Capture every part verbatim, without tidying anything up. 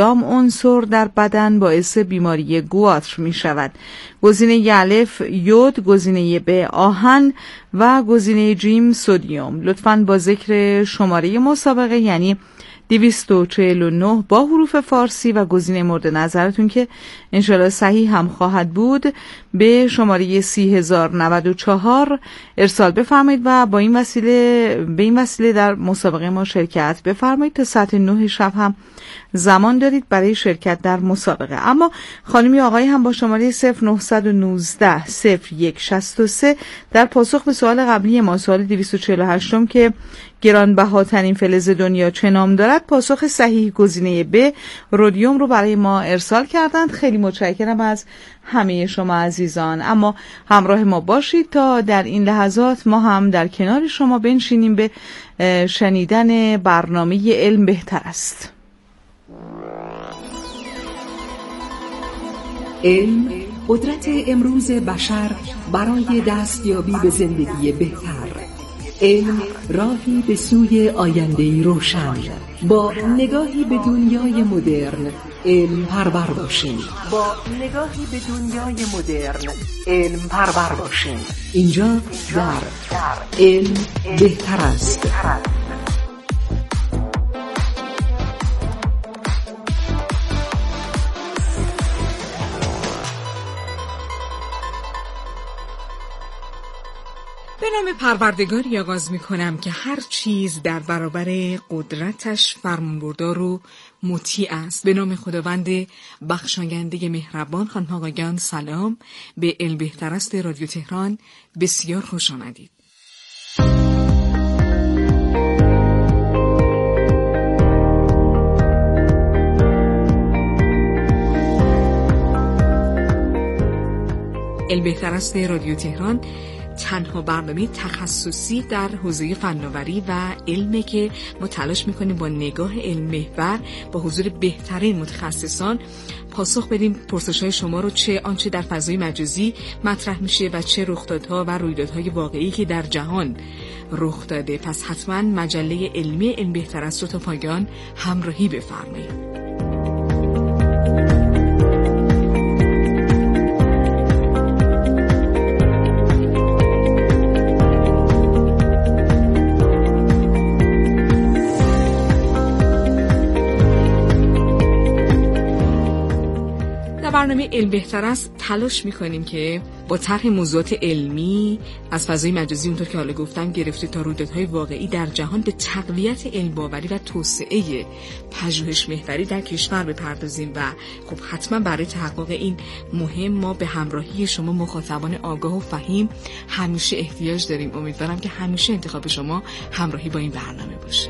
کدام عنصر در بدن باعث بیماری گواتر می شود؟ گزینه الف یود، گزینه ب آهن و گزینه جیم سدیم. لطفاً با ذکر شماره مسابقه یعنی دویست و چهل و نه با حروف فارسی و گزینه مورد نظرتون که انشالله صحیح هم خواهد بود به شماره سی هزار و نود و چهار ارسال بفرمایید و با این وسیله به این وسیله در مسابقه ما شرکت بفرمایید. تا ساعت نه شب هم زمان دارید برای شرکت در مسابقه. اما خانمی آقای هم با شماره صفر نه یک نه صفر یک شش سه در پاسخ به سوال قبلی ما، سوال دویست و چهل و هشت که گرانبهاترین فلز دنیا چه نام دارد، پاسخ صحیح گزینه ب رودیوم رو برای ما ارسال کردند. خیلی متشکرم از همه شما عزیزان. اما همراه ما باشید تا در این لحظات ما هم در کنار شما بنشینیم به شنیدن برنامه علم بهتر است. علم قدرت امروز بشر برای دستیابی به زندگی بهتر. علم راهی به سوی آینده‌ای روشن. با نگاهی به دنیای مدرن علم پرور باشیم. با نگاهی به دنیای مدرن علم پرور باشیم. اینجا در علم بهتر است. به نام پروردگاری آغاز می کنم که هر چیز در برابر قدرتش فرمانبردار و مطیع است. به نام خداوند بخشاینده مهربان. خانم آقایان سلام، به علم بهتر است رادیو تهران بسیار خوش آمدید. علم بهتر است رادیو تهران تنها برنامه تخصصی در حوزه فناوری و علمه که ما تلاش میکنیم با نگاه علم محور با حضور بهترین متخصصان پاسخ بدیم پرسش‌های شما رو، چه آنچه در فضای مجازی مطرح میشه و چه رخدادها و رویدادهای واقعی که در جهان رخ داده. پس حتما مجله علمی علم بهتر است رو تا پایان همراهی بفرمایید. برنامه علم بهتر است تلاش میکنیم که با طرح موضوعات علمی از فضای مجازی اونطور که حالا گفتم گرفته تا رویدادهای واقعی در جهان به تقویت علم باوری و توسعه پژوهش محوری در کشور بپردازیم و خب حتما برای تحقق این مهم ما به همراهی شما مخاطبان آگاه و فهیم همیشه احتیاج داریم. امیدوارم که همیشه انتخاب شما همراهی با این برنامه باشه.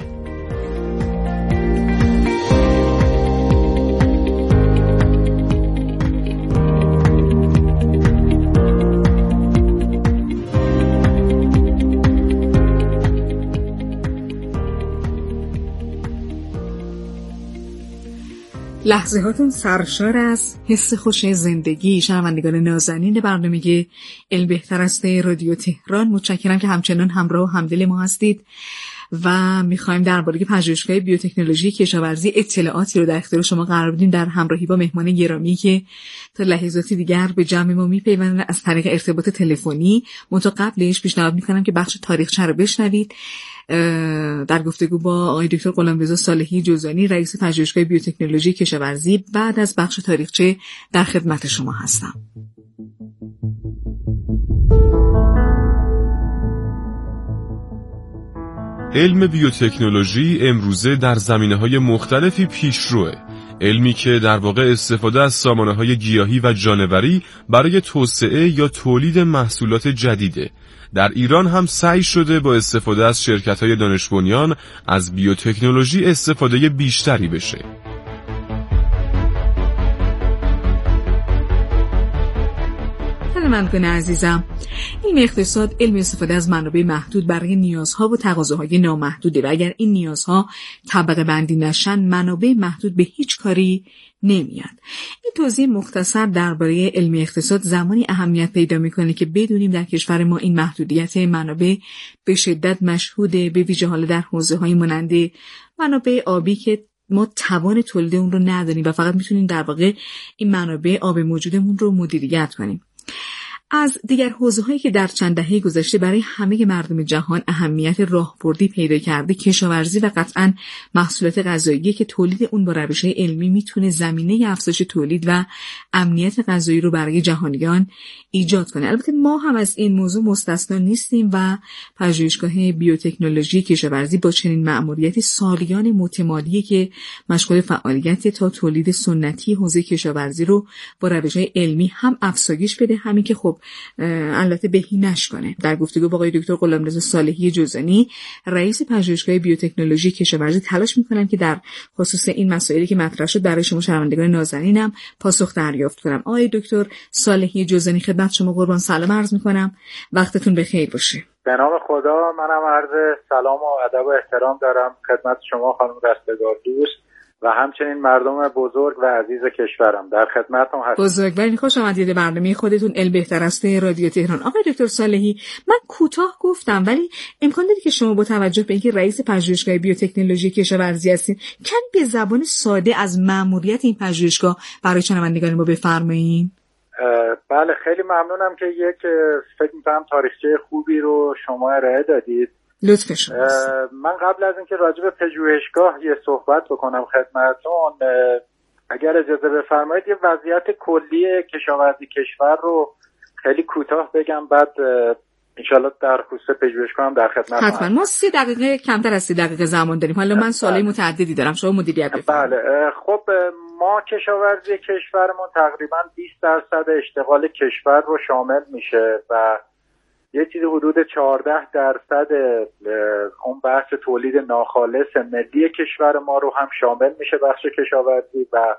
لحظه هاتون سرشار از حس خوش زندگی. شنوندگان نازنین برنامه علم بهتر است رادیو تهران، متشکرم که همچنان همراه و همدل ما هستید و میخوایم درباره پژوهشگاه بیوتکنولوژی کشاورزی اطلاعاتی رو در اختیار شما قرار بدیم در همراهی با مهمان گرامی که تا لحظاتی دیگر به جمع ما میپیوندن از طریق ارتباط تلفنی. منتها قبلش پیشنهاد میکنم که بخش تاریخچه رو بشنوید در گفتگو با آقای دکتر غلامرضا صالحی جوزانی رئیس پژوهشگاه بیوتکنولوژی کشاورزی. بعد از بخش تاریخچه در خدمت شما هستم. علم بیوتکنولوژی امروزه در زمینه‌های مختلفی پیشروه. علمی که در واقع استفاده از سامانه‌های گیاهی و جانوری برای توسعه یا تولید محصولات جدیده. در ایران هم سعی شده با استفاده از شرکت‌های دانش بنیان از بیوتکنولوژی استفاده بیشتری بشه. شنوندگان عزیزم، علم اقتصاد علم استفاده از منابع محدود برای نیازها و تقاضاهای نامحدوده و اگر این نیازها طبقه بندی نشن منابع محدود به هیچ کاری نمیاد. این توضیح مختصر درباره علم اقتصاد زمانی اهمیت پیدا میکنه که بدونیم در کشور ما این محدودیت منابع به شدت مشهوده، به ویژه حال در حوزه‌های مانند منابع آبی که ما توان تولید اون رو نداریم و فقط میتونیم در واقع این منابع آب موجودمون رو مدیریت کنیم. از دیگر حوزه‌هایی که در چند دهه گذشته برای همه مردم جهان اهمیت راهبردی پیدا کرده کشاورزی و قطعاً محصولات غذایی که تولید اون با روش‌های علمی میتونه زمینه افزایش تولید و امنیت غذایی رو برای جهانیان ایجاد کنه. البته ما هم از این موضوع مستثنا نیستیم و پژوهشگاه بیوتکنولوژی کشاورزی با چنین مأموریتی سالیان متمادی که مشغول فعالیت تا تولید سنتی حوزه کشاورزی رو با روش‌های علمی هم افزایش بده، همین که خب البته بهینه‌اش کنه. در گفتگو با آقای دکتر غلامرضا صالحی جوزانی رئیس پژوهشگاه بیوتکنولوژی کشاورزی تلاش می‌کنم که در خصوص این مسائلی که مطرح شد برای شما شنوندگان نازنینم پاسخ دریافت کنم. آقای دکتر صالحی جوزانی خدمت شما قربان سلام عرض می‌کنم. وقتتون بخیر باشه. به نام خدا، منم عرض سلام و ادب و احترام دارم خدمت شما خانم رستگار دوست و همچنین مردم بزرگ و عزیز کشورم. در خدمتتون هستم. بزرگوارین، خوش آمدید به برنامه خودتون البهتر است رادیو تهران. آقای دکتر صالحی، من کوتاه گفتم ولی امکان داره که شما با توجه به اینکه رئیس پژوهشگاه بیوتکنولوژی کشاورزی هستین کمی به زبان ساده از مأموریت این پژوهشگاه برای شنوندگان ما بفرمایید. بله، خیلی ممنونم که یک فکر می‌کنم تاریخچه خوبی رو شما ارائه دادید. لطف شما. من قبل از اینکه راجع به پژوهشگاه یه صحبت بکنم خدمتتون، اگر اجازه بفرمایید یه وضعیت کلی کشاورزی کشور رو خیلی کوتاه بگم، بعد انشالله در خصوص پژوهشگاه هم در خدمتتون. حتما. ما سی دقیقه کمتر از سی دقیقه زمان داریم. حالا من سوالای متعددی دارم، شما مدیریت بفرمایید. بله، خب ما کشاورزی کشورمون تقریبا بیست درصد اشتغال کشور رو شامل میشه و یه چیزی حدود چهارده درصد اون بحث تولید ناخالص ملی کشور ما رو هم شامل میشه بخش کشاورزی و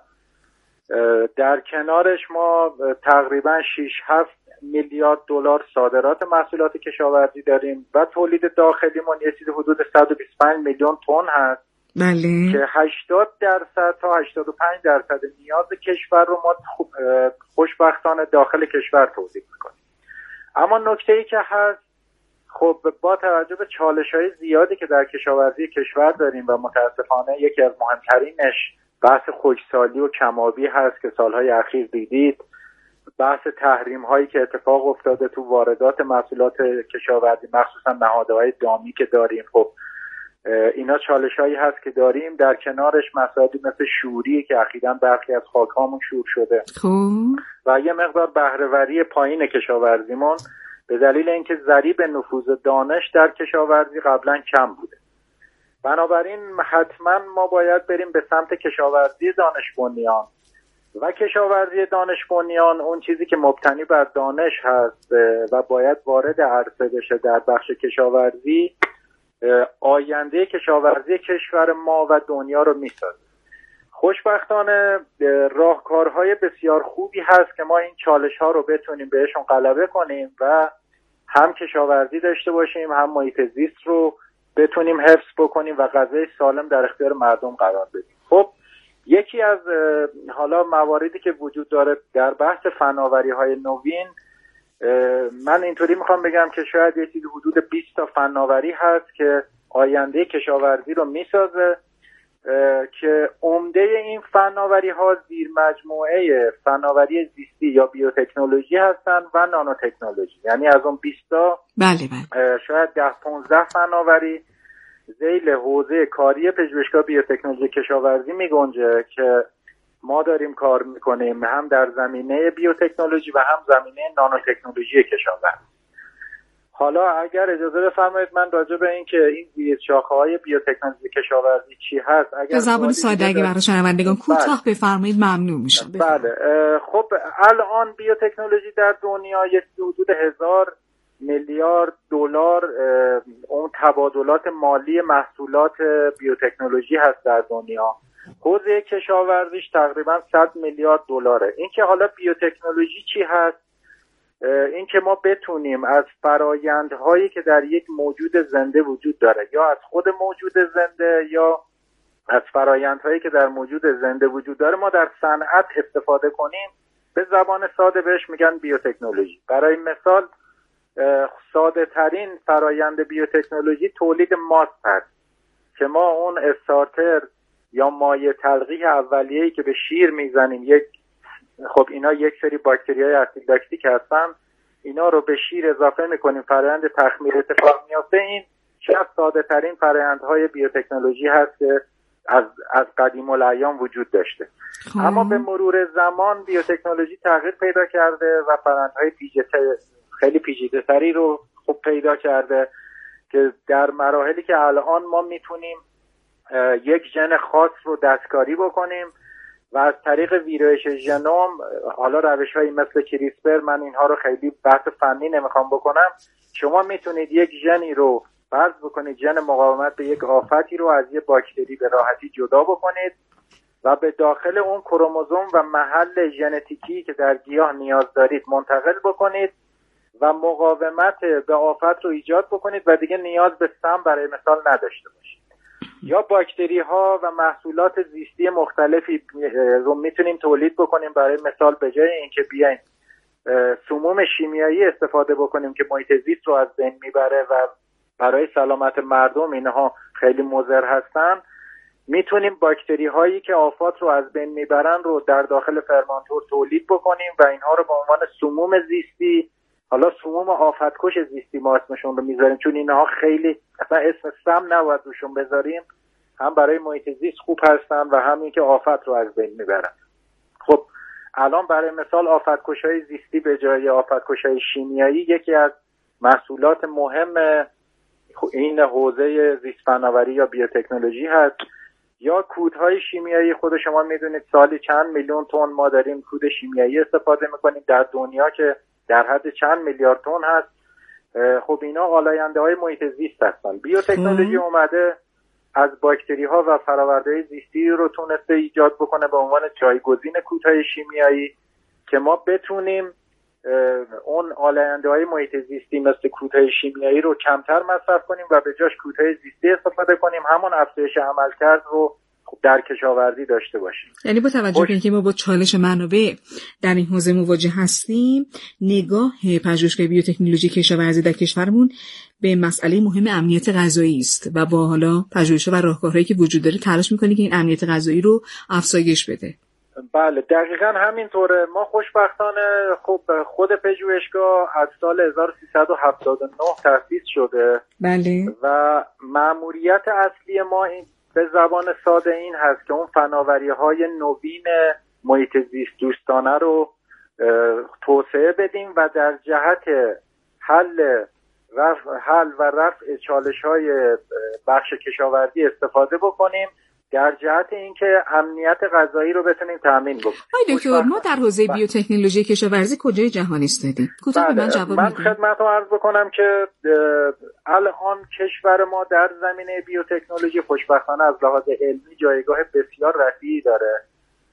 در کنارش ما تقریبا شش هفت میلیارد دلار صادرات محصولات کشاورزی داریم و تولید داخلیمون یه چیزی حدود صد و بیست و پنج میلیون تن هست. بله. که هشتاد درصد تا هشتاد و پنج درصد نیاز کشور رو ما خوشبختانه داخل کشور تولید میکنیم. اما نکته‌ای که هست، خب با توجه به چالش‌های زیادی که در کشاورزی کشور داریم و متاسفانه یکی از مهمترینش بحث خشکسالی و کم‌آبی هست که سالهای اخیر دیدید، بحث تحریم‌هایی که اتفاق افتاده تو واردات محصولات کشاورزی مخصوصا نهادهای دامی که داریم، خب اینا چالش‌هایی هست که داریم. در کنارش مسائلی مثل شوری که اخیراً برخی از خاک‌هامون شور شده خوب. و یه مقدار بهره‌وری پایین کشاورزیمون به دلیل اینکه ضریب نفوذ دانش در کشاورزی قبلا کم بوده. بنابراین حتما ما باید بریم به سمت کشاورزی دانش بنیان و کشاورزی دانش بنیان اون چیزی که مبتنی بر دانش هست و باید وارد عرصه بشه در بخش کشاورزی، آینده کشاورزی کشور ما و دنیا رو میسازه. خوشبختانه راهکارهای بسیار خوبی هست که ما این چالش ها رو بتونیم بهشون غلبه کنیم و هم کشاورزی داشته باشیم، هم محیط زیست رو بتونیم حفظ بکنیم و غذای سالم در اختیار مردم قرار بدیم. خب یکی از حالا مواردی که وجود داره در بحث فناوری های نوین، من اینطوری میخوام بگم که شاید یه چیزی حدود بیست تا فناوری هست که آینده کشاورزی رو میسازه که عمده این فناوری ها زیر مجموعه فناوری زیستی یا بیوتکنولوژی هستن و نانوتکنولوژی. یعنی از اون بیست تا بله بله شاید ده پانزده فناوری ذیل حوزه کاری پژوهشگاه بیوتکنولوژی کشاورزی میگنجه که ما داریم کار میکنیم هم در زمینه بیوتکنولوژی و هم زمینه نانوتکنولوژی کشاورزی. حالا اگر اجازه بفرمایید من راجع به این که این زیر شاخه‌های بیوتکنولوژی کشاورزی چی هست اگر به زبان ساده اگه برای شنوندگان کوتاه بله. بفرمایید ممنون میشم. بله خب الان بیوتکنولوژی در دنیا یک حدود هزار میلیارد دلار اون تبادلات مالی محصولات بیوتکنولوژی هست در دنیا. حوزه کشاورزیش تقریبا صد میلیارد دلاره. این که حالا بیوتکنولوژی چی هست؟ این که ما بتونیم از فرایندهایی که در یک موجود زنده وجود داره یا از خود موجود زنده یا از فرایندهایی که در موجود زنده وجود داره ما در صنعت استفاده کنیم. به زبان ساده بهش میگن بیوتکنولوژی. برای مثال ساده ترین فرایند بیوتکنولوژی تولید ماست هست که ما اون استارتر یا مایع تلقیح اولیه‌ای که به شیر میزنیم، یک خب اینا یک سری باکتریای اسید لاکتیک هستن، اینا رو به شیر اضافه میکنیم، فرآیند تخمیر اتفاق میفته. این شاید ساده ترین فرآیندهای بیوتکنولوژی هست که از از قدیم الایام وجود داشته. هم. اما به مرور زمان بیوتکنولوژی تغییر پیدا کرده و فرآیندهای پیچیده خیلی پیچیده‌تری رو خب پیدا کرده که در مراحلی که الان ما میتونیم یک ژن خاص رو دستکاری بکنیم و از طریق ویرایش ژنوم، حالا روش‌هایی مثل کریسپر، من اینها رو خیلی بحث فنی نمیخوام بکنم، شما میتونید یک ژنی رو فرض بکنید، ژن مقاومت به یک آفتی رو از یه باکتری به راحتی جدا بکنید و به داخل اون کروموزوم و محل ژنتیکی که در گیاه نیاز دارید منتقل بکنید و مقاومت به آفت رو ایجاد بکنید و دیگه نیاز به سم برای مثال نداشته باشید. یا باکتری ها و محصولات زیستی مختلفی رو میتونیم تولید بکنیم، برای مثال به جای اینکه بیاین سموم شیمیایی استفاده بکنیم که محیط زیست رو از بین میبره و برای سلامت مردم اینها خیلی مضر هستن، میتونیم باکتری هایی که آفات رو از بین میبرن رو در داخل فرمانتور تولید بکنیم و اینها رو به عنوان سموم زیستی، حالا سموم آفتکش زیستی ما اسمشون رو میذاریم چون اینها خیلی اصلا اسم سم نباید روشون بذاریم، هم برای محیط زیست خوب هستن و هم این که آفت رو از بین میبرن. خب الان برای مثال آفتکش‌های زیستی به جای آفتکش‌های شیمیایی یکی از محصولات مهم این حوزه زیست فناوری یا بیوتکنولوژی هست. یا کودهای شیمیایی، خود شما میدونید سالی چند میلیون تن ما داریم کود شیمیایی استفاده میکنیم در دنیا که در حد چند میلیارد تن هست. خب اینا آلاینده های محیط زیست هستن. بیوتکنولوژی اومده از باکتری ها و فرآوردهای زیستی رو تونسته ایجاد بکنه به عنوان جایگزین کودهای شیمیایی که ما بتونیم اون آلاینده های محیط زیستی مثل کودهای شیمیایی رو کمتر مصرف کنیم و به جاش کودهای زیستی استفاده کنیم، همون افزایش عملکرد رو در کشاورزی داشته باشیم. یعنی با توجه به اینکه ما با چالش منابع در این حوزه مواجه هستیم، نگاه پژوهشگاه بیوتکنولوژی کشاورزی در کشورمون به مسئله مهم امنیت غذایی است و با حالا پژوهش‌ها و راهکارهایی که وجود داره تلاش می‌کنیم که این امنیت غذایی رو افزایش بده. بله دقیقاً همینطوره. ما خوشبختانه خب خود پژوهشگاه از سال هزار و سیصد و هفتاد و نه تأسیس شده. بله. و مأموریت اصلی ما این به زبان ساده این هست که اون فناوری‌های نوین محیط زیست دوستانه رو توسعه بدیم و در جهت حل رفع حل و رفع چالش‌های بخش کشاورزی استفاده بکنیم در جهت اینکه امنیت غذایی رو بتونیم تامین بکنیم. آقای دکتر ما در حوزه بیوتکنولوژی کشاورزی کجای جهان ایستادیم؟ کوتاه به من جواب بدید. من خدمتتون عرض بکنم که الان کشور ما در زمینه بیوتکنولوژی خوشبختانه از لحاظ علمی جایگاه بسیار رفیعی داره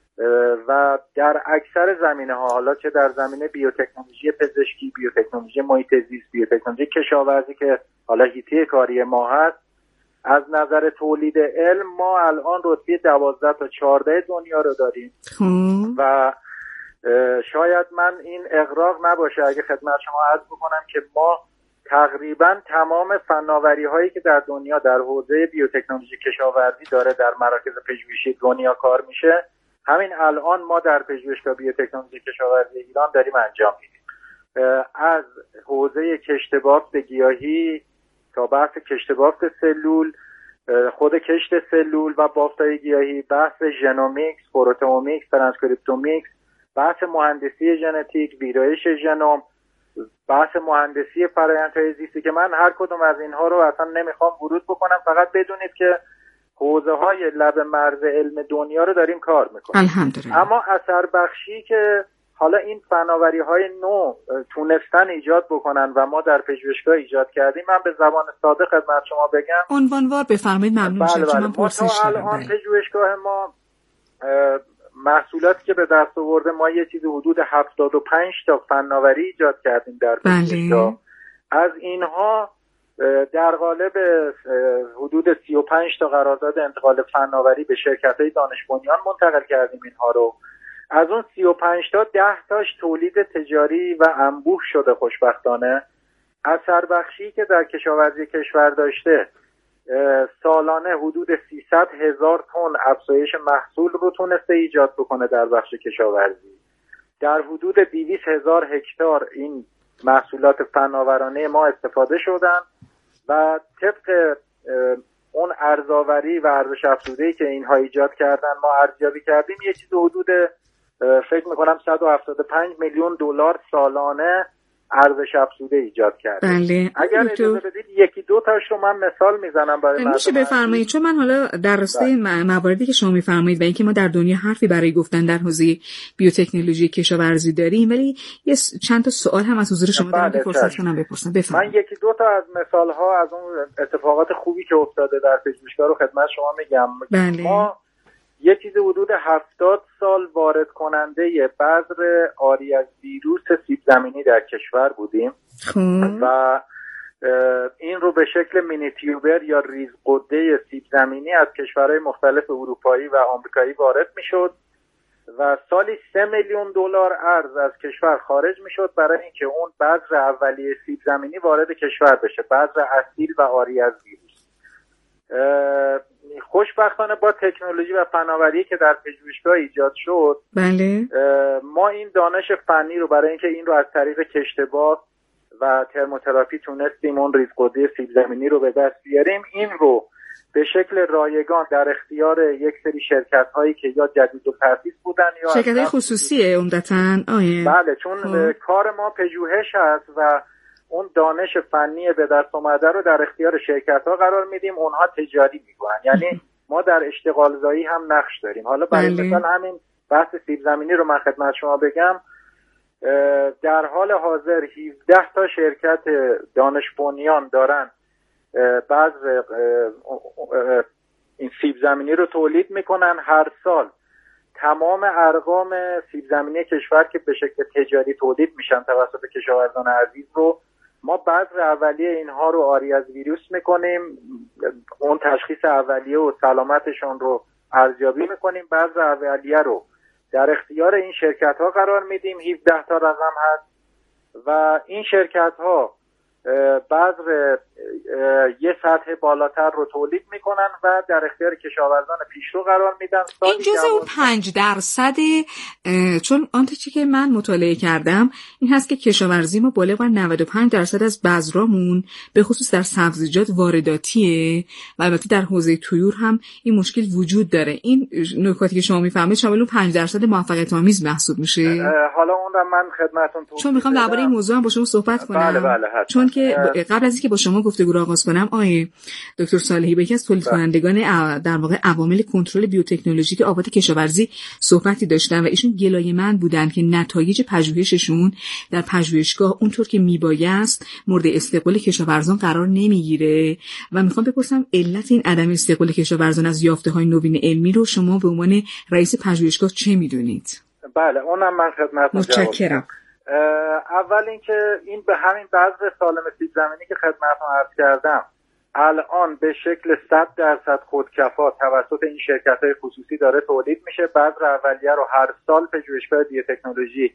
و در اکثر زمینه‌ها، حالا چه در زمینه بیوتکنولوژی پزشکی، بیوتکنولوژی محیط زیست، بیوتکنولوژی کشاورزی که حالا حیطه کاری ما هست، از نظر تولید علم ما الان رتبه دوازده تا چهارده دنیا رو داریم و شاید من این اغراق نباشه اگه خدمت شما عرض بکنم که ما تقریبا تمام فناوری هایی که در دنیا در حوزه بیوتکنولوژی کشاورزی داره در مراکز پژوهشی دنیا کار میشه، همین الان ما در پژوهشگاه بیوتکنولوژی کشاورزی ایران داریم انجام میدیم. از حوزه کشت بافت گیاهی تا بحث کشت بافت سلول، خود کشت سلول و بافت‌های گیاهی، بحث ژنومیکس، پروتئومیکس، ترانسکریپتومیکس، بحث مهندسی ژنتیک، ویرایش ژنوم، بحث مهندسی فرآیندهای زیستی که من هر کدوم از اینها رو اصلا نمیخوام ورود بکنم، فقط بدونید که حوزه‌های لب مرز علم دنیا رو داریم کار میکنیم. الحمدلله. اما اثر بخشی که حالا این فناوری‌های نو تونستن ایجاد بکنن و ما در پژوهشگاه ایجاد کردیم، من به زبان ساده خدمت شما بگم. عنوانوار بفرمایید، ممنون میشم. بله بله. من پرسش دارم. الان پژوهشگاه ما محصولاتی که به دست آورده، ما یه چیزی حدود هفتاد و پنج تا فناوری ایجاد کردیم در پژوهشگاه. بله. از اینها در قالب حدود سی و پنج تا قرارداد انتقال فناوری به شرکت‌های دانش بنیان منتقل کردیم اینها رو. از اون سی و پنج تا ده تاش تولید تجاری و انبوه شده خوشبختانه. اثر بخشی که در کشاورزی کشور داشته سالانه حدود سیصد هزار تن افزایش محصول رو تونسته ایجاد بکنه در بخش کشاورزی. در حدود دویست هزار هکتار این محصولات فناورانه ما استفاده شدن و طبق اون ارزآوری و ارزش افزوده‌ای که اینها ایجاد کردن ما ارزیابی کردیم یه چیز حدود فکر میکنم صد و هفتاد و پنج میلیون دلار سالانه ارزش افزوده ایجاد کرده. بله. اگر اجازه بدید یکی دو تاش رو من مثال میزنم برای مردم. میشه بفرمایید؟ چون من حالا در راسته مواردی که شما میفرمایید و اینکه ما در دنیا حرفی برای گفتن در حوزه بیوتکنولوژی کشاورزی داریم، ولی یه چند تا سوال هم از حضور شما دارم که فرصت کنم بپرسم. بفرمایید. من یکی دو تا از مثال ها از اون اتفاقات خوبی که افتاده در پژوهشگاه رو خدمت شما میگم. بله. ما یه چیز حدود هفتاد سال وارد کننده بذر عاری از ویروس سیب زمینی در کشور بودیم خب. و این رو به شکل مینی تیوبر یا ریزقده سیب زمینی از کشورهای مختلف اروپایی و آمریکایی وارد میشد و سالی سه میلیون دلار ارز از کشور خارج میشد برای اینکه اون بذر اولیه سیب زمینی وارد کشور بشه، بذر اصیل و عاری از ویروس. خوشبختانه با تکنولوژی و فناوری که در پژوهشگاه ایجاد شد، بله، ما این دانش فنی رو برای اینکه این رو از طریق کشتبار و ترموتراپی تونستیم اون ریزقده سیب زمینی رو به دست بیاریم. این رو به شکل رایگان در اختیار یک سری شرکت هایی که یا جدید و تأسیس بودن یا شرکت های خصوصیه عمدتاً. آیه بله، چون خب. کار ما پژوهش هست و اون دانش فنی به دست اومده رو در اختیار شرکت ها قرار میدیم، اونها تجاری میکنن. یعنی ما در اشتغال زایی هم نقش داریم. حالا برای بله. مثال همین بحث سیب زمینی رو من خدمت شما بگم، در حال حاضر هفده تا شرکت دانش بنیان دارن بعض این سیب زمینی رو تولید میکنن. هر سال تمام ارقام سیب زمینی کشور که به شکل تجاری تولید میشن توسط کشاورزان عزیز رو ما بذر اولیه اینها رو عاری از ویروس میکنیم، اون تشخیص اولیه و سلامتشون رو ارزیابی میکنیم، بذر اولیه رو در اختیار این شرکت ها قرار میدیم. هفده تا رقم هست و این شرکت ها بذر یه سطح بالاتر رو تولید میکنن و در اختیار کشاورزان پیشرو قرار میدن. این جزء اون پنج درصد، چون آنچه چی که من مطالعه کردم این هست که کشاورزی ما بالغ بر نود و پنج درصد از بذرامون به خصوص در سبزیجات وارداتیه و البته در حوزه طیور هم این مشکل وجود داره. این نکاتی که شما میفهمید شامل اون پنج درصد موفقیت آمیز محسوب میشه. حالا اون رو من خدمتتون توضیح چون میخوام درباره این موضوع هم با شما صحبت کنم. بله بله حتما. چون که قبل از اینکه با شما گفتگو رو آغاز کنم، آقای دکتر صالحی با یکی از تولید کنندگان در واقع عوامل کنترل بیوتکنولوژیک آفات کشاورزی صحبتی داشتن و ایشون گلایه‌مند بودن که نتایج پژوهششون در پژوهشگاه اونطور که میبایست مورد استقبال کشاورزان قرار نمیگیره و میخوام بپرسم علت این عدم استقبال کشاورزان از یافته‌های نوین علمی رو شما به عنوان رئیس پژوهشگاه چه میدونید؟ بله، اونم من خدمتتون جواب متشکرم. اول اینکه این به همین بذر سالم سیب زمینی که خدمتتون عرض کردم الان به شکل صد درصد خودکفا توسط این شرکت‌های خصوصی داره تولید میشه. بذر اولیه رو هر سال پژوهشگاه بیوتکنولوژی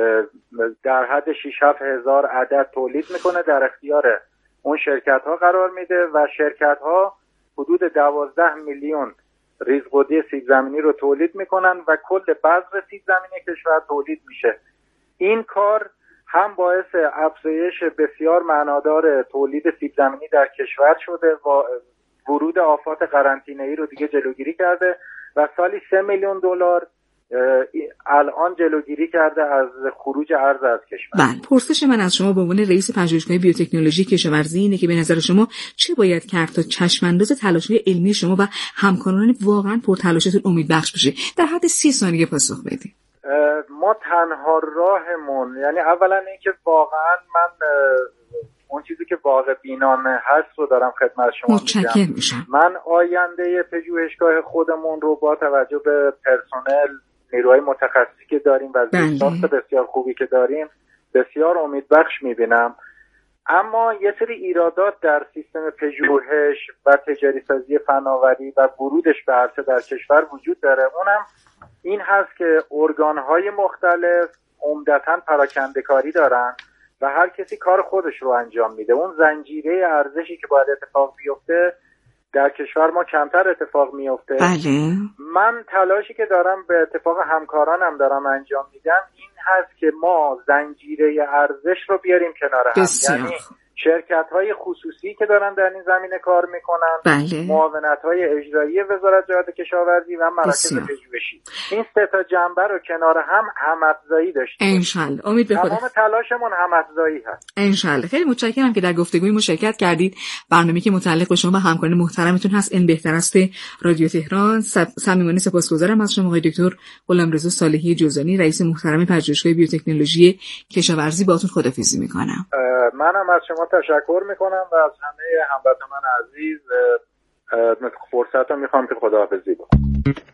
در حد شش هفت هزار عدد تولید میکنه، در اختیار اون شرکت‌ها قرار میده و شرکت‌ها حدود دوازده میلیون ریزقده سیب زمینی رو تولید میکنن و کل بذر سیب زمینی کشور تولید میشه. این کار هم باعث افزایش بسیار معنادار تولید سیب زمینی در کشور شده و ورود آفات قرنطینه‌ای رو دیگه جلوگیری کرده و سالی سه میلیون دلار الان جلوگیری کرده از خروج ارز از کشور. بله، پرسش من از شما به عنوان رئیس پژوهشگاه بیوتکنولوژی کشاورزی اینه که به نظر شما چه باید کرد تا چشم‌انداز تلاش‌های علمی شما و همکاران واقعا پرتلاشتون امیدبخش بشه؟ در حد سی ثانیه پاسخ بدید. ما تنها راهمون، یعنی اولا اینکه واقعا من اون چیزی که واقع بینانه هست رو دارم خدمت شما متشکرم میشم. من آینده پژوهشگاه خودمون رو با توجه به پرسنل، نیروهای متخصصی که داریم و زیرساخت بسیار خوبی که داریم بسیار امیدبخش میبینم. اما یه سری ایرادات در سیستم پژوهش و تجاری سازی فناوری و ورودش به عرصه در کشور وجود داره. اونم این هست که ارگان‌های مختلف عمدتاً پراکنده کاری دارن و هر کسی کار خودش رو انجام میده. اون زنجیره ارزشی که باید اتفاق بیفته در کشور ما کمتر اتفاق میفته. بله. من تلاشی که دارم به اتفاق همکارانم دارم انجام میدم این هست که ما زنجیره ارزش رو بیاریم کنار هم. یعنی شرکت‌های خصوصی که دارن در این زمینه کار میکنن، بله. معاونت‌های اجرایی وزارت جهاد کشاورزی و مراکز پژوهشی، این سه تا جنبه رو کنار هم هم‌افزایی داشته ان شاءالله. امید به خدا. تمام تلاشمون هم‌افزایی هست. ان شاءالله. خیلی متشکرم که در گفتگوی ما شرکت کردید. برنامه‌ای که متعلق به شما و همکاران محترمتون هست این بهتر است رادیو تهران. صمیمانه سپاسگزارم از شما آقای دکتر غلامرضا صالحی جوزانی، رئیس محترم پژوهشگاه بیوتکنولوژی کشاورزی. باهاتون خداحافظی می‌کنم. منم از شما تشکر میکنم و از همه هموطنان عزیز فرصت رو میخوام که خداحافظی بکنم.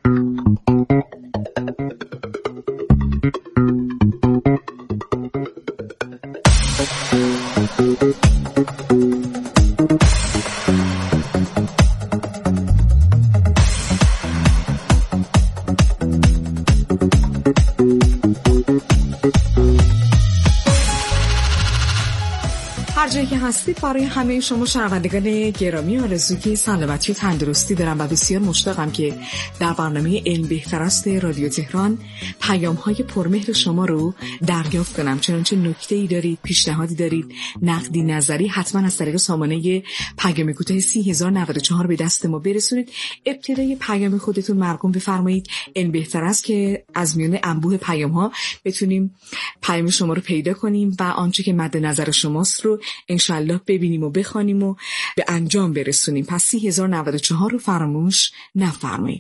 هر جایی که هستید برای همه شما شنوندگان گرامی آرزوی سلامتی و تندرستی دارم و بسیار مشتاقم که در برنامه علم بهتر است رادیو تهران پیام‌های پرمهر شما رو دریافت کنم. چنانچه نکته‌ای دارید، پیشنهادی دارید، نقدی، نظری، حتما از طریق سامانه پیام کوتاه سی هزار و نود و چهار به دست ما برسونید. ابتدای پیام خودتون مرقوم بفرمایید علم بهتر است که از میان انبوه پیام‌ها بتونیم پیام شما رو پیدا کنیم و آنچه که مد نظر شماست رو انشالله ببینیم و بخوانیم و به انجام برسونیم. پس سی هزار و نود و چهار رو فراموش نفرمایید.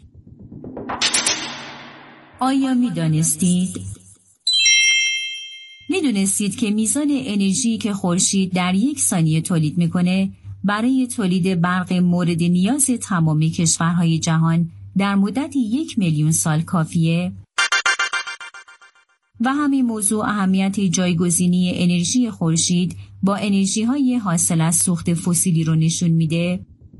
آیا می دانستید؟ می دونستید که میزان انرژی که خورشید در یک ثانیه تولید میکنه برای تولید برق مورد نیاز تمام کشورهای جهان در مدت یک میلیون سال کافیه؟ و همین موضوع اهمیت جایگزینی انرژی خورشید با انرژی‌های حاصل از سوخت فسیلی رو نشون میده.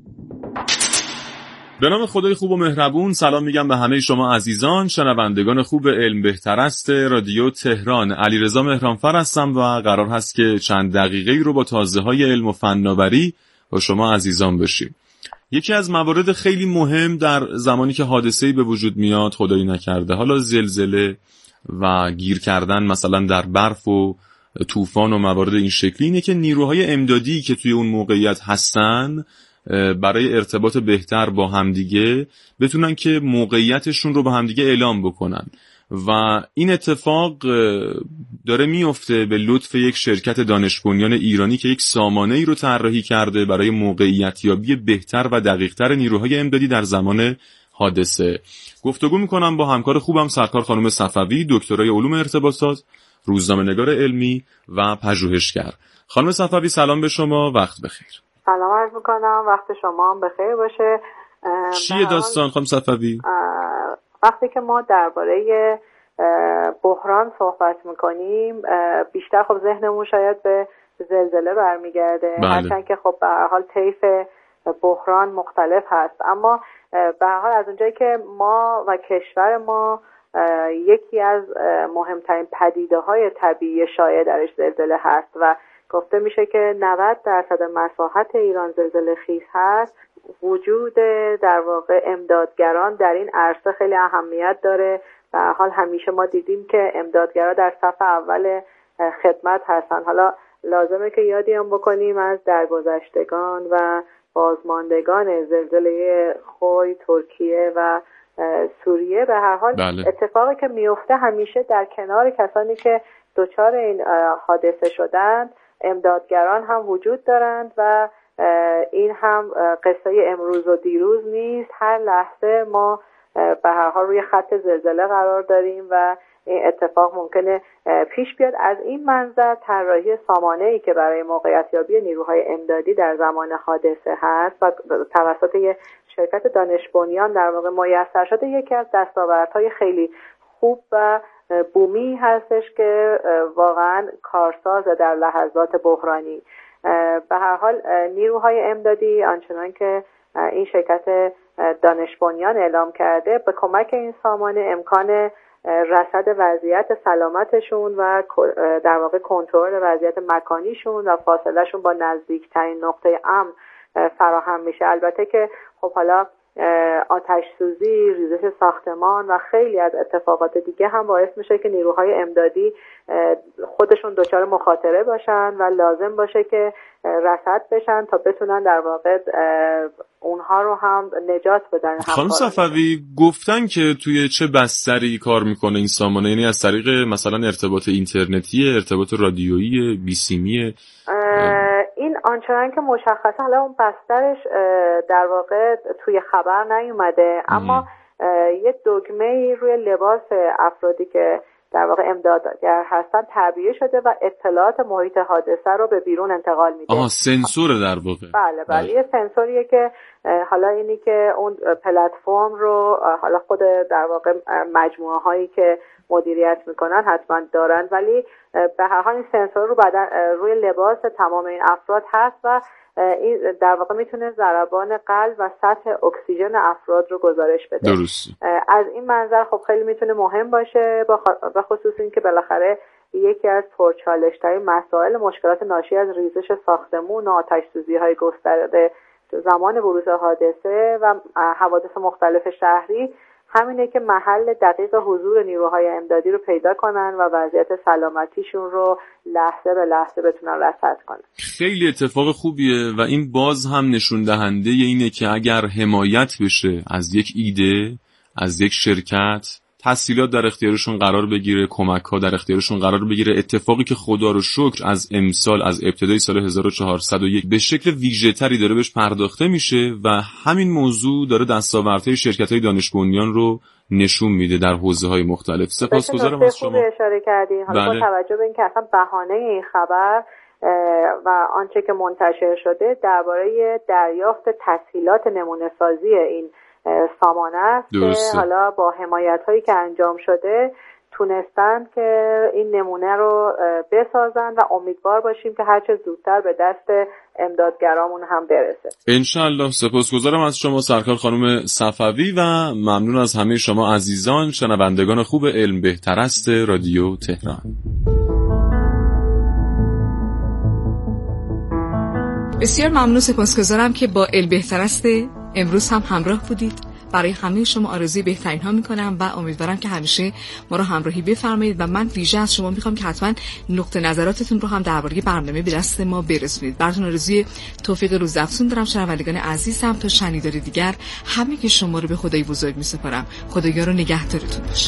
به نام خدای خوب و مهربون سلام میگم به همه شما عزیزان شنوندگان خوب علم بهتر است رادیو تهران. علیرضا مهرانفر هستم و قرار هست که چند دقیقه‌ای رو با تازه‌های علم و فناوری با شما عزیزان بشیم. یکی از موارد خیلی مهم در زمانی که حادثه‌ای به وجود میاد، خدایی نکرده حالا زلزله و گیر کردن مثلا در برف و طوفان و موارد این شکلی، اینه که نیروهای امدادی که توی اون موقعیت هستن برای ارتباط بهتر با همدیگه بتونن که موقعیتشون رو با همدیگه اعلام بکنن و این اتفاق داره میفته به لطف یک شرکت دانش بنیان ایرانی که یک سامانه‌ای رو طراحی کرده برای موقعیت یابی بهتر و دقیق‌تر نیروهای امدادی در زمان حادثه. گفتگو میکنم با همکار خوبم سرکار خانم صفوی، دکترای علوم ارتباطات، روزنامه‌نگار علمی و پژوهشگر. خانم صفوی سلام به شما، وقت بخیر. سلام عرض میکنم، وقت شما هم بخیر باشه. چیه داستان خانم صفوی؟ وقتی که ما درباره بحران صحبت میکنیم بیشتر خب ذهنمون شاید به زلزله برمیگرده، بله. هرچند که خب به هر حال طیف بحران مختلف هست، اما به هر حال از اونجایی که ما و کشور ما یکی از مهمترین پدیده‌های طبیعی شایع درش زلزله هست و گفته میشه که نود درصد مساحت ایران زلزله خیز هست. وجود در واقع امدادگران در این عرصه خیلی اهمیت داره. به هر حال همیشه ما دیدیم که امدادگران در صف اول خدمت هستن. حالا لازمه که یادی هم بکنیم از درگذشتگان و بازماندگان زلزله خوی، ترکیه و سوریه. به هر حال بله. اتفاقی که میفته همیشه در کنار کسانی که دچار این حادثه شدند امدادگران هم وجود دارند و این هم قصه امروز و دیروز نیست. هر لحظه ما به هر حال روی خط زلزله قرار داریم و این اتفاق ممکنه پیش بیاد. از این منظر طراحی سامانه‌ای که برای موقعیت یابی نیروهای امدادی در زمان حادثه هست و توسط یک شرکت دانش بنیان در واقع میسر شده یکی از دستاوردهای خیلی خوب و بومی هستش که واقعا کارساز در لحظات بحرانی. به هر حال نیروهای امدادی آنچنان که این شرکت دانش بنیان اعلام کرده به کمک این سامانه امکان رصد وضعیت سلامتشون و در واقع کنترل وضعیت مکانیشون و فاصلهشون با نزدیکترین نقطه امن فراهم میشه. البته که خب حالا آتش سوزی، ریزش ساختمان و خیلی از اتفاقات دیگه هم باعث میشه که نیروهای امدادی خودشون دچار مخاطره باشن و لازم باشه که رصد بشن تا بتونن در واقع اونها رو هم نجات بدن. خانم صفوی گفتن که توی چه بستری کار میکنه این سامانه، یعنی از طریق مثلا ارتباط اینترنتی، ارتباط رادیویی، بیسیمی؟ این آنچنان که مشخصه حالا اون بسترش در واقع توی خبر نیومده، اما یه دکمه روی لباس افرادی که در واقع امدادگر هستن تعبیه شده و اطلاعات محیط حادثه رو به بیرون انتقال میده. آها، سنسور در واقع. بله بله یه سنسوریه که حالا اینی که اون پلتفرم رو حالا خود در واقع مجموعه هایی که مدیریت میکنن حتما دارن، ولی به هر حال این سنسور رو بعدن روی لباس تمام این افراد هست و این در واقع میتونه ضربان قلب و سطح اکسیژن افراد رو گزارش بده. درست. از این منظر خب خیلی میتونه مهم باشه، به خصوص این که بالاخره یکی از پرچالش‌ترین مسائل مشکلات ناشی از ریزش ساختمون و آتش‌سوزی‌های گسترده زمان بروز حادثه و حوادث مختلف شهری همینه که محل دقیق حضور نیروهای امدادی رو پیدا کنن و وضعیت سلامتیشون رو لحظه به لحظه بتونن رصد کنن. خیلی اتفاق خوبیه و این باز هم نشون دهنده اینه که اگر حمایت بشه از یک ایده، از یک شرکت، تسهیلات در اختیارشون قرار بگیره، کمک‌ها در اختیارشون قرار بگیره، اتفاقی که خدا رو شکر از امسال، از ابتدای سال هزار و چهارصد و یک به شکل ویژه‌تری داره بهش پرداخته میشه و همین موضوع داره دستاوردهای شرکت‌های دانش بنیان رو نشون میده در حوزه‌های مختلف. سپاسگزارم از شما. اشاره کردین. حالا با توجه به اینکه اصلا بهانه این خبر و آنچه که منتشر شده درباره دریافت تسهیلات نمونه سازی این سامانه است که حالا با حمایت هایی که انجام شده تونستن که این نمونه رو بسازن و امیدوار باشیم که هرچه زودتر به دست امدادگرامون هم برسه انشالله. سپاسگزارم از شما سرکار خانم صفوی و ممنون از همه شما عزیزان شنوندگان خوب علم بهتر است رادیو تهران. بسیار ممنون، سپاسگزارم که با علم بهتر است امروز هم همراه بودید. برای همه شما آرزوی بهترین ها میکنم و امیدوارم که همیشه ما رو همراهی بفرمایید و من ویژه از شما میخوام که حتما نقطه نظراتتون رو هم درباره برنامه به دست ما برسونید. براتون آرزوی توفیق روزافزون دارم شنوندگان عزیزم. تا شنیداری دیگر همه که شما رو به خدای بزرگ میسپارم. خدایا رو نگهدارتون باشه.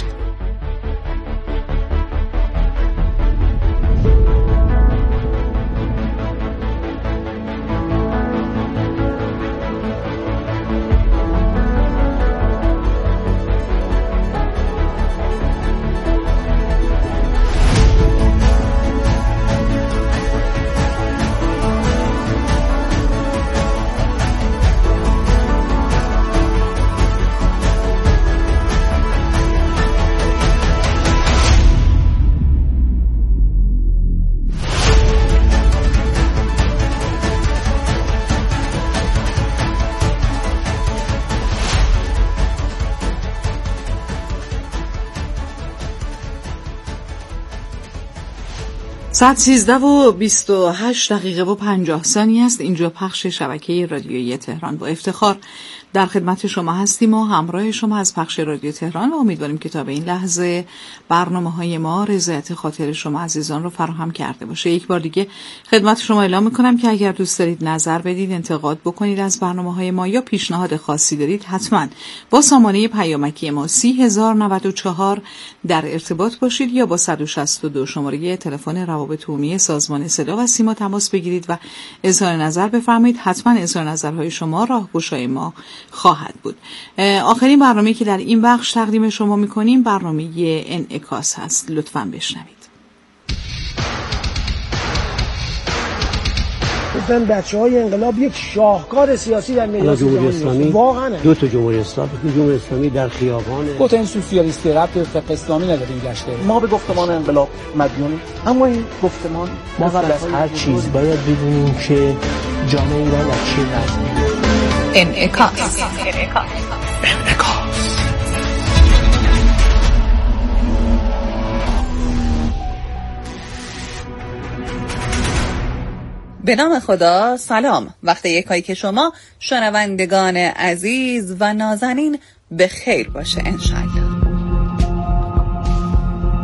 ساعت سیزده و بیست و هشت دقیقه و پنجاه ثانیه است. اینجا پخش شبکه رادیویی تهران. با افتخار در خدمت شما هستیم و همراه شما از پخش رادیو تهران و امیدواریم که تا به این لحظه برنامه‌های ما رضایت خاطر شما عزیزان رو فراهم کرده باشه. یک بار دیگه خدمت شما اعلام می‌کنم که اگر دوست دارید نظر بدید، انتقاد بکنید از برنامه‌های ما یا پیشنهاد خاصی دارید، حتما با سامانه پیامکی ما سی هزار و نود و چهار در ارتباط باشید یا با صد و شصت و دو شماره تلفن روابط عمومی سازمان صدا و سیما تماس بگیرید و اظهار نظر بفرمایید. حتما اظهار نظرهای شما راهگشای ما خواهد بود. آخرین برنامه‌ای که در این بخش تقدیم شما می‌کنیم برنامه انعکاس هست. لطفاً بشنوید. گفتن بچه‌های انقلاب یک شاهکار سیاسی در میدان جمهوری اسلامی واقعا دو تا جمهوری اسلامی جمهوری اسلامی در خیابان گفتن سوسیالیستی ربط به فقه اسلامی نداره این گشته. ما به گفتمان انقلاب مدیونیم، اما این گفتمان ما قبل از هر چیز باید بدونیم که جامعه ایران از چه وضعی. انعکاس انعکاس به نام خدا. سلام، وقت یکایی که شما شنوندگان عزیز و نازنین به خیر باشه انشالله.